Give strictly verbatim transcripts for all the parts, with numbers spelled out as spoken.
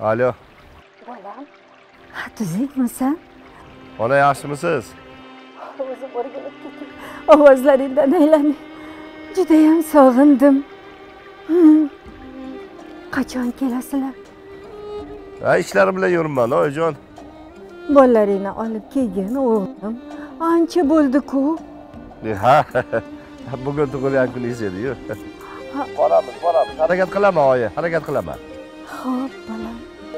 Alo. Bolam. Tuzukmisan? Ona yaxshimisiz? O'zim o'rganib ketdim. Ovozlaringdan aylanib. Juda ham sog'indim. Qachon kelasizlar? Ha, ishlarim bilan yuribman, oyijon. Bolalaringni olib kelgin, o'g'lim. Ancha bo'ldi-ku. Ha, bugun tug'ilgan kuningiz edi-yu. Boramiz, boramiz. Harakat qilaman, oyi, harakat qilaman. Xo'p, bolam.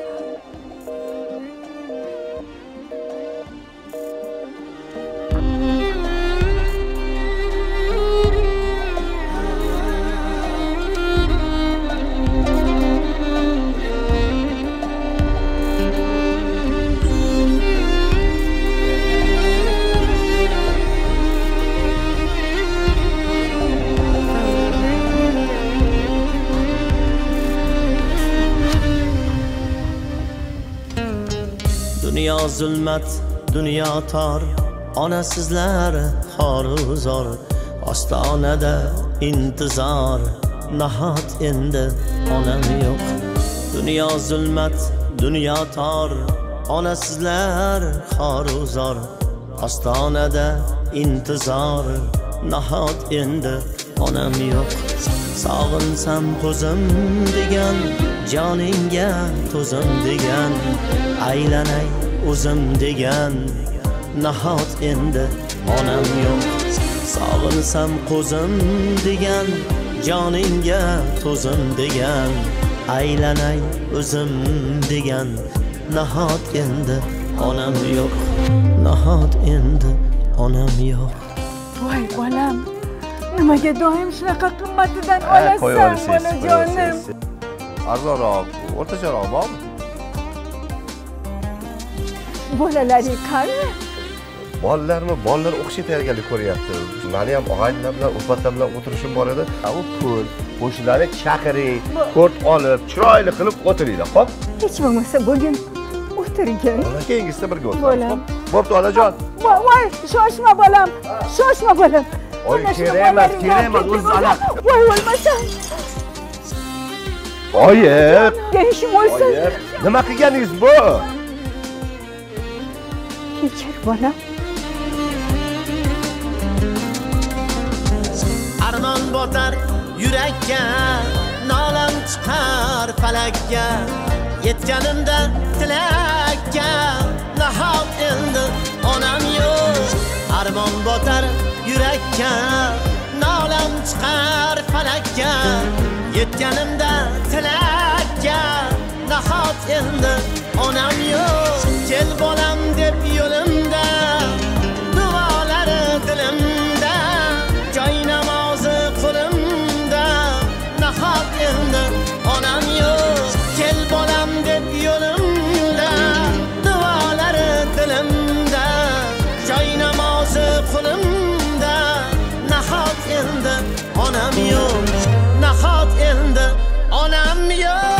Dünya zulmat, dünya tor, onasizlar xoru zor, ostonada intizor, nahot endi onam yo'q. Dünya zulmat, dünya tor, onasizlar xoru zor, ostonada intizor, nahot endi onam yo'q. Sog'insam ko'zim degan, joningga to'zim degan, aylanay o'zim degan, nahot endi onam yo'q. Sog'insam ko'zim degan, joningga to'zim degan, aylanay o'zim degan, nahot endi onam yo'q. Nahot endi onam yo'q. Voy bolam, nimaga doim shunaqa qimmatidan olasan, bolajonim? Arzonroq, o'rtacharoq bormi? Bolalaring qani? Bolalarmi? Bolalar o'qish tayyorgarlik ko'ryapti. Meni ham og'aynilar bilan, o'rbatlar bilan o'tirishim bor edi. U pul, qo'shnilarni chaqiring, ko'rt olib, chiroyli qilib o'tiringlar, xo'p? Hech bo'lmasa bugun o'tirgan. Keyingisida birga o'tiramiz. Bo'pti, onajon. Voy, shoshma bolam. Shoshma bolam. Oy, kerak emas, kerak emas, o'z alaq. Voy, o'lmasan. Oyi, Genishim o'lsin. Nima qilganingiz bu? Kechir bolam. Armon botar yurakka, nolam chiqar falakka, yetganimda tilakka, nahot endi onam yo'q. Armon botar yurakka, nolam chiqar falakka, yetganimda tilakka, nahot endi onam yo'q. Kel bolam deb yo'limda, duolari dilimda, joy namozi qo'limda, nahot endi onam yo'q. Kel bolam deb yo'limda, duolari dilimda, joy namozi qo'limda, nahot endi onam yo'q. Nahot endi onam yo'q.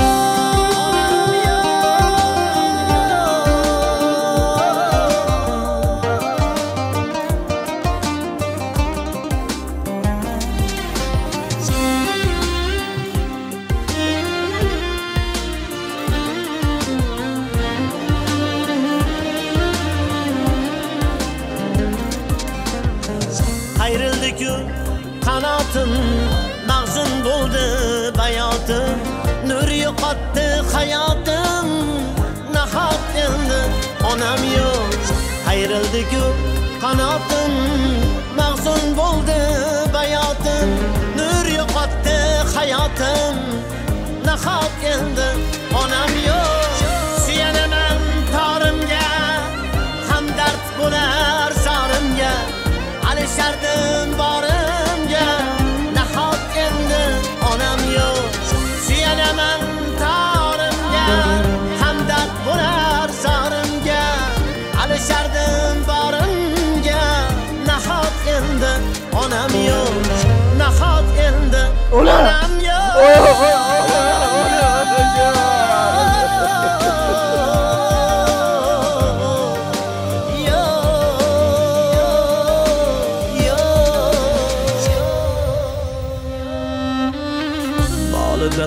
Ayrildi-ku qanotim, mag'zun bo'ldi bayotim, nur yo'qotdi hayotim, nahot endi onam yo'q. Ayrildi-ku qanotim, mag'zun bo'ldi bayotim, nur yo'qotdi hayotim, nahot endi onam yo'q. Suyanaman torimga, hamdard bo'lar zorimga, alishardim borimga, nahot endi onam yo'q. Suyanaman torimga, hamdard bo'lar zorimga, alishardim borimga, nahot endi onam yo'q. Nahot endi onam yo'q.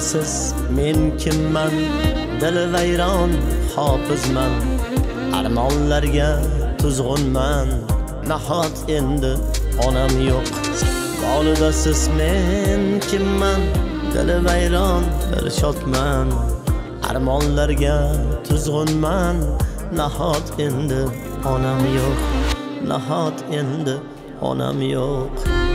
siz men kimman, dili vayron hofizman, armonlarga tuzg'unman, nahot endi onam yo'q. Bolida siz men kimman, dili vayron dilshodman, armonlarga tuzg'unman, nahot endi onam yo'q, nahot endi onam yo'q.